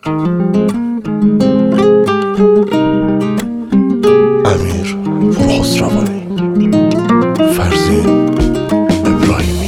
امیر خسروانی، فرزین ابراهیمی.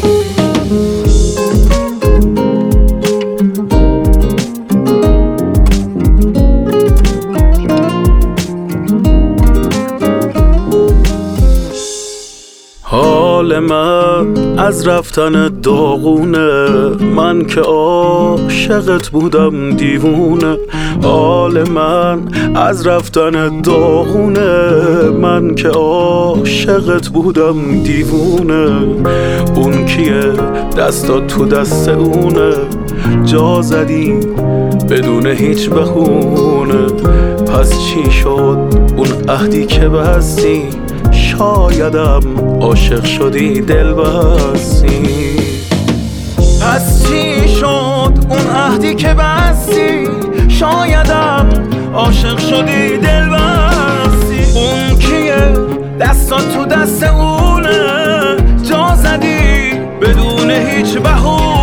حال من از رفتن داغونه، من که عاشقت بودم دیوونه. حال من از رفتن داغونه، من که عاشقت بودم دیوونه. اون کیه دستات تو دست اونه، جا زدی بدون هیچ بهونه. پس چی شد اون عهدی که بستی؟ شایدم عاشق شدی دل بستی. پس چی شد اون عهدی که بستی؟ شایدم عاشق شدی دل بستی. اون کیه دستات تو دست اونه، جا زدی بدون هیچ بهونه.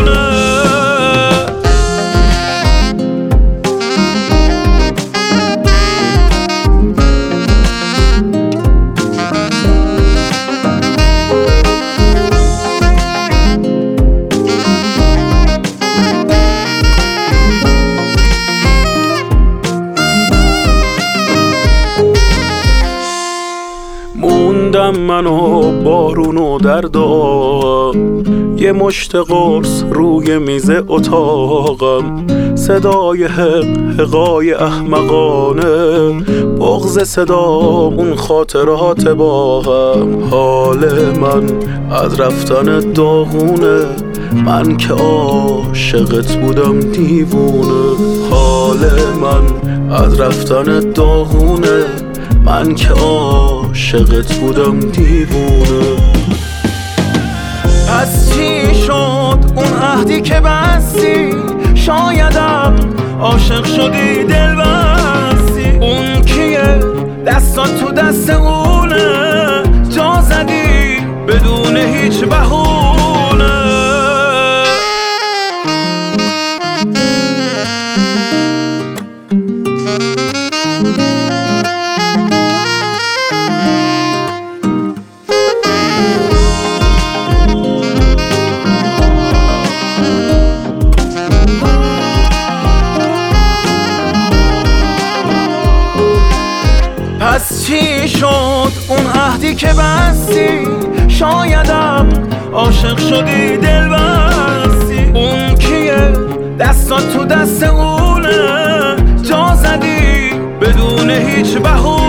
موندم من و بارون و دردام، یه مشت قرص روی میز اتاقم. صدای حقای احمقانه، بغض صدام اون خاطرات با هم. حال من از رفتن داغونه، من که عاشقت بودم دیوونه. حال من از رفتن داغونه، من که عاشقت بودم دیوونه. پس چی شد اون عهدی که بستی؟ شایدم عاشق شدی دل بستی. اون کیه دستات تو دست اونه، جا زدی بدون هیچ بهونه. پس چی شد اون عهدی که بستی؟ شایدم عاشق شدی دل بستی. اون کیه دستات تو دست اونه، جا زدی بدون هیچ بهونه.